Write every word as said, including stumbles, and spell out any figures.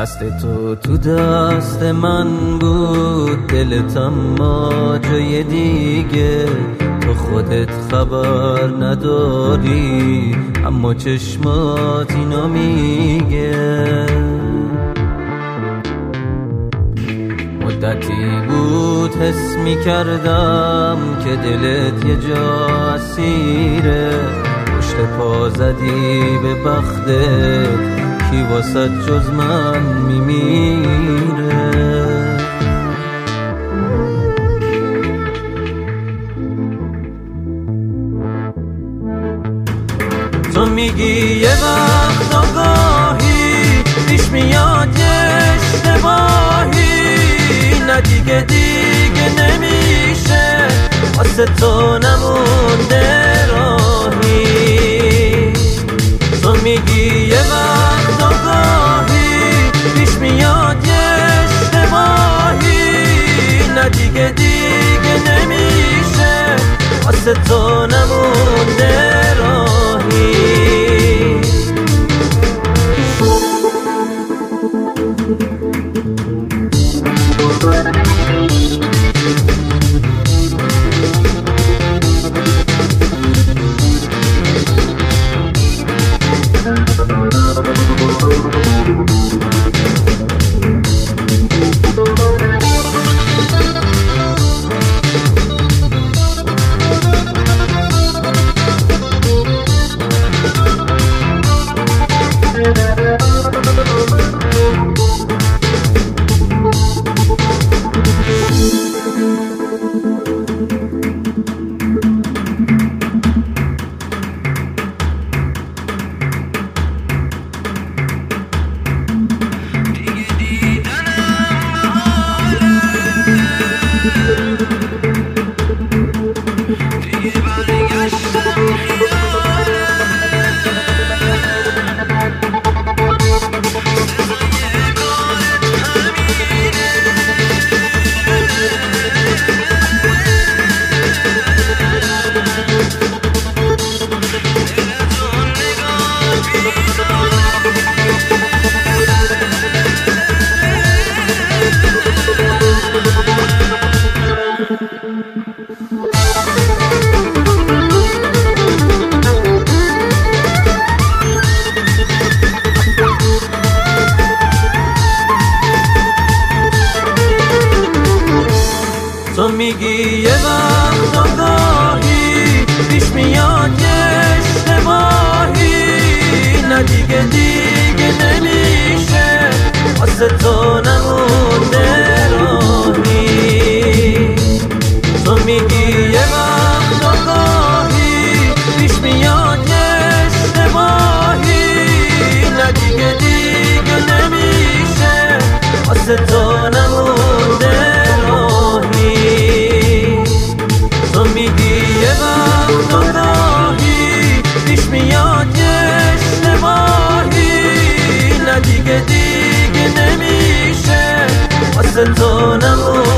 دست تو تو دست من بود، دلت اما جای دیگه. تو خودت خبر نداری اما چشمات اینو میگه. مدتی بود حس میکردم که دلت یه جا اسیره. پشت پا زدی به بختت، کی واسه جز من میمیره. تو میگی یه وقت آگاهی پیش میاد یه اشتباهی، نه دیگه دیگه نمیشه واسه تو نمونده راهی. تو میگی یه وقت آگاهی پیش میاد یه اشتباهی، نه دیگه دیگه نمیشه واسه تو نمونده راهی. تو میگی یه وقت آگاهی پیش میاد یه اشتباهی، نه دیگه دیگه نمیشه واسه تو نمونده راهی. تو میگی یه وقت آگاهی پیش میاد یه اشتباهی، نه دیگه دیگه نمیشه واسه تو نمونده راهی. تو میگی یه وقت آگاهی پیش میاد یه اشتباهی، نه دیگه دیگه نمیشه واسه تو نمونده